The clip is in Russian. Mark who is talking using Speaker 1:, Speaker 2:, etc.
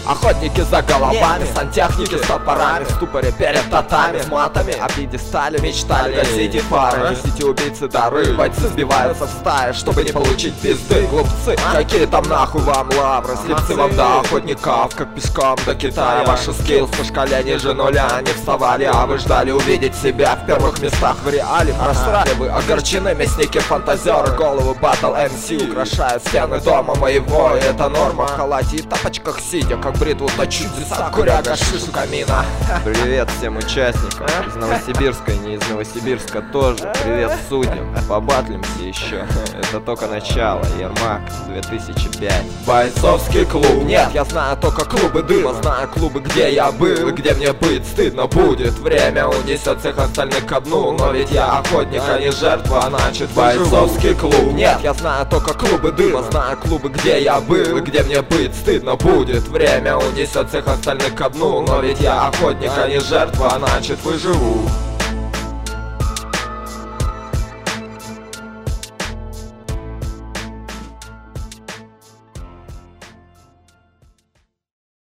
Speaker 1: Охотники за головами, сантехники с топорами, в ступоре перед татами, с матами, о пьедестале мечтали, гасите фары. Несите убийцы дары, бойцы сбиваются в стаи, чтобы не получить пизды. Глупцы, какие там нахуй вам лавры, слепцы вам до охотников, как пешком до Китая. Ваши скиллс по шкале ниже нуля не вставали, а вы ждали увидеть себя в первых местах в реале. Просрали вы, огорчены мясники-фантазеры, голову батл MC украшают стены дома моего, и это норма. В халате и тапочках сидя, как бритву точу чудеса, куря гашиш у камина.
Speaker 2: Привет всем участникам из Новосибирска и не из Новосибирска тоже. Привет судьям, побатлимся еще. Это только начало. Ермак 2005.
Speaker 1: Бойцовский клуб. Нет, я знаю только клубы дыма, знаю клубы, где я был и где мне быть стыдно будет. Время унесет всех остальных ко дну, но ведь я охотник, а не жертва, а значит бойцовский клуб. Нет, я знаю только клубы дыма, знаю клубы, где я был и где мне быть стыдно будет. Время унесет всех остальных ко дну, но ведь я охотник, а не жертва, а значит выживу.